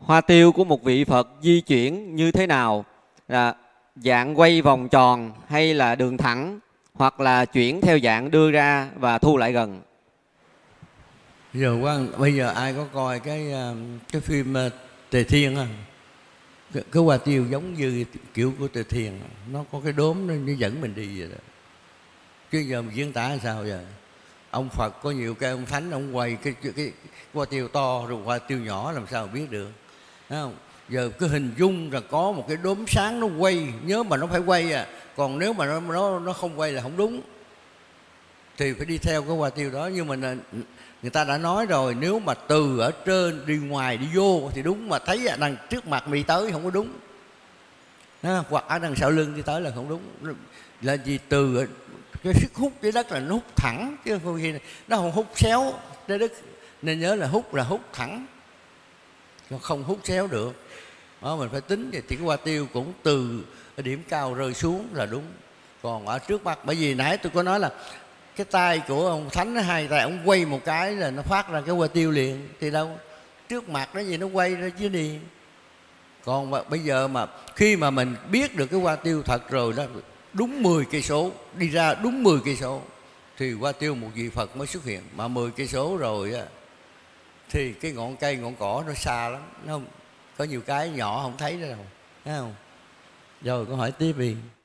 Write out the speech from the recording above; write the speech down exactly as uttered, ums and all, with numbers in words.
hoa tiêu của một vị Phật di chuyển như thế nào? Là dạng quay vòng tròn hay là đường thẳng, hoặc là chuyển theo dạng đưa ra và thu lại gần? Giờ Quang, bây giờ ai có coi cái cái phim Tề Thiên á, cái, cái hoa tiêu giống như kiểu của Tề Thiên, nó có cái đốm nó, nó dẫn mình đi vậy đó. Chứ giờ mình diễn tả làm sao giờ? Ông Phật có nhiều cái ông thánh ông quay cái cái, cái hoa tiêu to rồi hoa tiêu nhỏ làm sao mà biết được, thấy không? Giờ cái hình dung là có một cái đốm sáng nó quay, nhớ mà nó phải quay à, còn nếu mà nó nó nó không quay là không đúng, thì phải đi theo cái hoa tiêu đó. Nhưng mà người ta đã nói rồi, nếu mà từ ở trên đi ngoài đi vô thì đúng, mà thấy ở đằng trước mặt đi tới không có đúng, đó, hoặc ở đằng sau lưng đi tới là không đúng. Là gì? Từ cái sức hút trái đất là nó hút thẳng, chứ không khi nó không hút xéo trái đất, nên nhớ là hút là hút thẳng, nó không hút xéo được. Đó, mình phải tính thì cái hoa tiêu cũng từ cái điểm cao rơi xuống là đúng. Còn ở trước mặt, bởi vì nãy tôi có nói là cái tay của ông thánh nó hai tay, ông quay một cái là nó phát ra cái hoa tiêu liền, thì đâu trước mặt nó gì nó quay ra chứ đi. Còn mà, bây giờ mà khi mà mình biết được cái hoa tiêu thật rồi đó, đúng mười cây số đi ra, đúng mười cây số thì hoa tiêu một vị Phật mới xuất hiện. Mà mười cây số rồi á thì cái ngọn cây ngọn cỏ nó xa lắm, nó không có nhiều cái nhỏ không thấy nữa đâu, thấy không? Rồi câu hỏi tiếp đi.